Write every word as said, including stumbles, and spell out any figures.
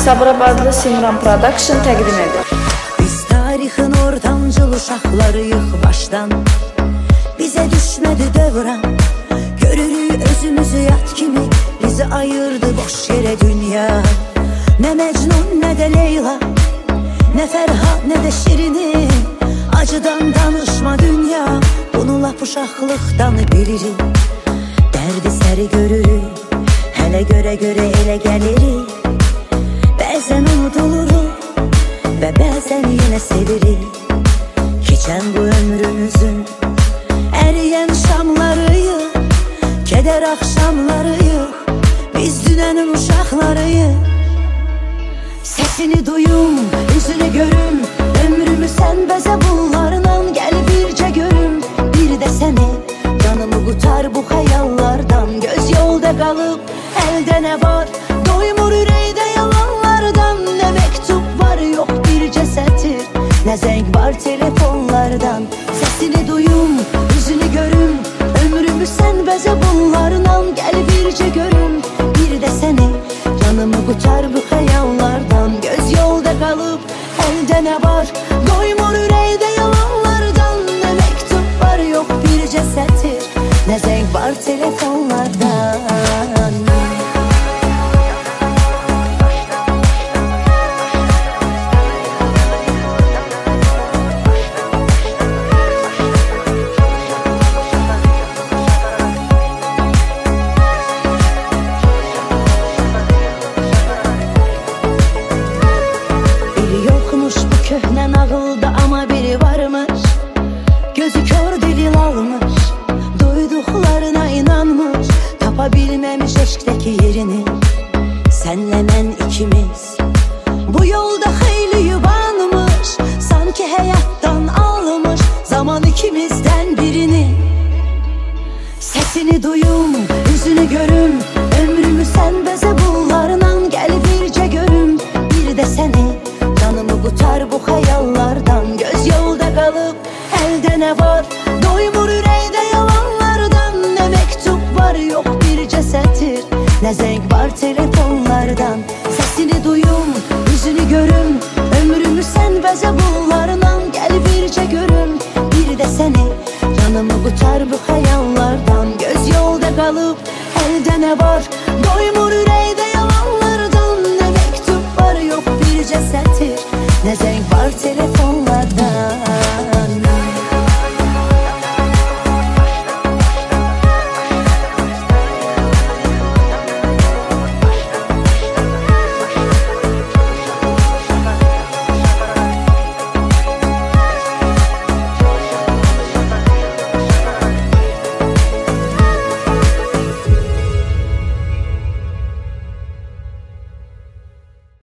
Sabirabadlı Simran Production təqdim edir. Biz tarixin ortancıl uşaqlarıyıq başdan. Bizə düşmədi dövran, görürük özümüzü yat kimi. Bizi ayırdı boş yerə dünya. Nə Məcnun, nə də Leyla, nə Fərhad, nə də Şirini. Acıdan danışma dünya, bunu lap uşaqlıqdan bilirik. Dərdi səri görürük, hələ görə-görə elə gəlirik. Bəzən unuduluruq və bəzən yenə sevirik. Keçən bu ömrümüzün əriyən şamlarıyıq, kədər axşamlarıyıq. Biz dünənin uşaqlarıyıq. Səsini duyum, üzünü görüm, ömrümü sən bəzə bunlarla. Gəl bircə görüm, bir də səni, canımı qutar bu xəyallardan. Göz yolda qalıb, əldə nə var, doymur ürəkdə yalanlardan. Nə məktub var, yox bircə sətir, nə zəng var telefonlardan. Səsini duyum, üzünü görüm, ömrümü sən bəzə bunlarla. Gəl bircə görüm, bir də səni, canımı qutar bu xəyallardan. Göz yolda qalıb, əldə nə var, doymur ürəkdə yalanlardan. Nə məktub var, yox bircə sətir, nə zəng var telefonlardan. Köhnə nağılda amma biri varmış, gözü kör dili lalmış, duyduqlarına inanmış, tapa bilməmiş eşqdəki yerini. Sənlə mən ikimiz bu yolda xeyli yubanmış, sanki həyatdan almış zaman ikimizdən birini. Səsini duyum, üzünü görüm, ömrümü sən bəzə bunlarla. Gəl bircə görüm, bir də səni, canımı qutar bu xəyallardan. Göz yolda qalıb, əldə nə var, doymur ürəkdə yalanlardan. Nə məktub var, yox bircə sətir, nə zəng var telefonlardan. Səsini duyum, üzünü görüm, ömrümü sən bəzə bunlarla. Gəl bircə görüm, bir də səni, canımı qutar bu xəyallardan. Göz yolda qalıb, əldə nə var,